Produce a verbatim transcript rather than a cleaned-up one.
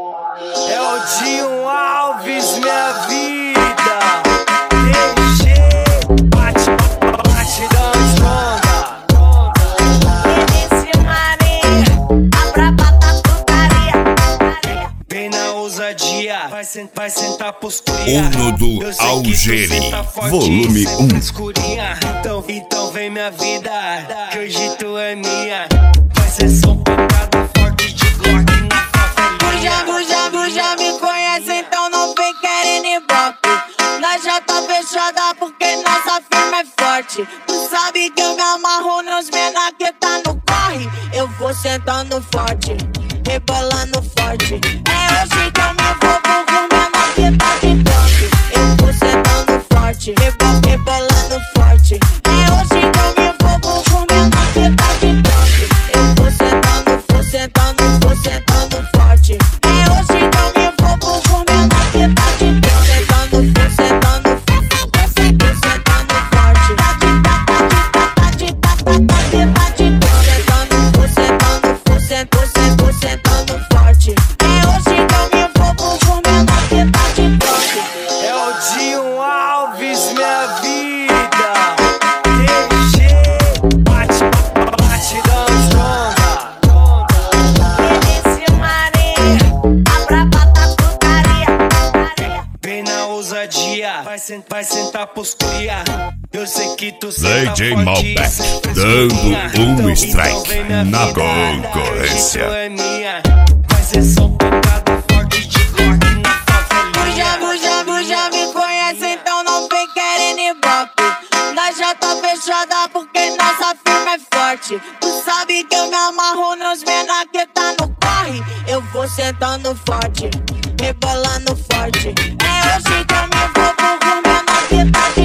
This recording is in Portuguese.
É o Dinho Alves, minha vida. D G, bate, bate da onda. Esse marinho, a braba da putaria. Vem na ousadia, vai sentar, vai sentar pros cria. Uno do Algeri, volume um. Então, então vem minha vida, que hoje tu é minha. Vai ser só um pecado forte de Glock na favelinha. Buja, buja, buja, me conhece, então não vem querendo ibope. Nós já tá fechada porque nossa firma é forte. Tu sabe que eu me amarro nos menor que tá no corre. Eu vou sentando forte, rebolando forte. É hoje que eu me envolvo com o menor que tá de toque. Eu vou sentando forte, rebol, rebolando forte. É hoje que eu me envolvo com o menor que tá de toque. Eu vou sentando, vou sentando, vou sentando forte. É hoje que eu me envolvo com o menor que tá de toque. Sentando, vou sentando, vou sentando forte. Tá de tá, tá de tá, tá de tá, tá de tá de toque. Sentando, vou sentando, vou sentando, vou sentando forte. É hoje que eu me envolvo com o menor que tá de toque. É o Dinho Alves, minha vida. D G, bate, bate da onda. Esse marinho, a braba da putaria. Vem na ousadia, vai sentar, vai sentar pros cria. Eu sei que tu senta D J forte, Malbec, sem dando frescurinha. um Então, strike então vem minha na vida, concorrência. hoje tu é minha. Vai ser só um pecado forte de Glock na favelinha. Buja, buja, buja, me conhece, então não vem querendo ibope. Nós já tá fechada porque nossa firma é forte. Tu sabe que eu me amarro nos menor que tá no corre. Eu vou sentando forte, rebolando forte. É hoje que eu me envolvo com o menor que tá de